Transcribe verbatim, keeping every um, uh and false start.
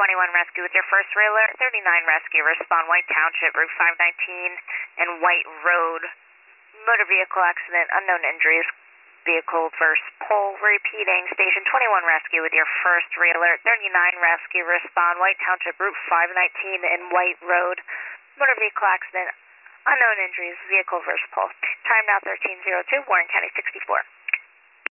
twenty-one Rescue with your first alert. thirty-nine Rescue, respond White Township, Route five nineteen and White Road. Motor vehicle accident, unknown injuries. Vehicle versus pole. Repeating, Station twenty-one Rescue with your first alert. thirty-nine Rescue, respond White Township, Route five nineteen and White Road. Motor vehicle accident, unknown injuries. Vehicle versus pole. Time now thirteen oh two, Warren County sixty-four.